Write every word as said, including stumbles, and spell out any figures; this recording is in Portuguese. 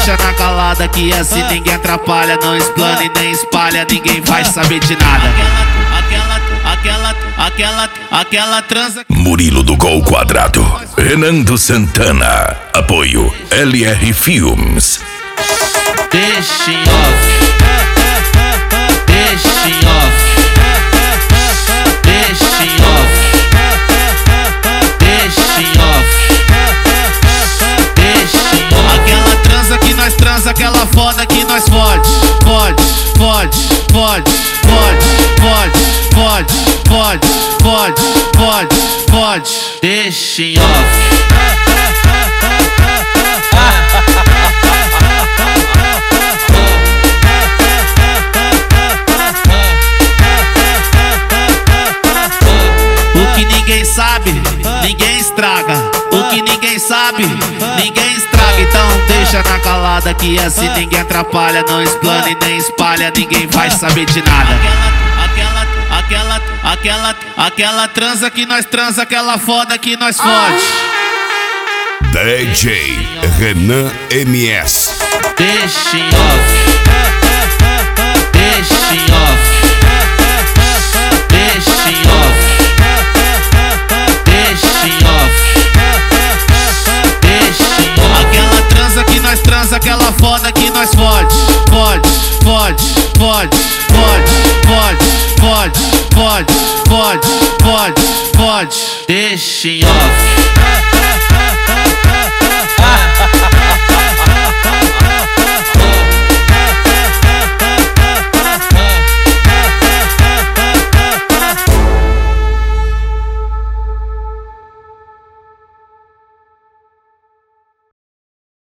deixa na calada que assim ninguém atrapalha. Não explana e nem espalha, ninguém vai saber de nada. Aquela, aquela, aquela, aquela, aquela transa. Murilo do Gol Quadrado, Renan do Santana, apoio L R Filmes. Deixa em off, deixa em off, deixa em off, deixa em off, deixa em off. Aquela transa que nós transa, aquela foda que nós fode, fode, fode, fode, fode, fode, fode, fode, fode, fode, deixa em off. O que ninguém sabe, ninguém estraga. O que ninguém sabe, ninguém estraga. Então deixa na calada que assim ninguém atrapalha. Não explana e nem espalha, ninguém vai saber de nada. Aquela, aquela, aquela, aquela transa que nós transa, aquela foda que nós fode. D J Renan M S. Deixa em off, deixa em off, deixa em off, deixa em off, deixa em off. Aquela transa que nós transa, aquela foda que nós fode, fode, fode, fode, fode, fode, fode, fode, fode, fode, fode, deixa em off.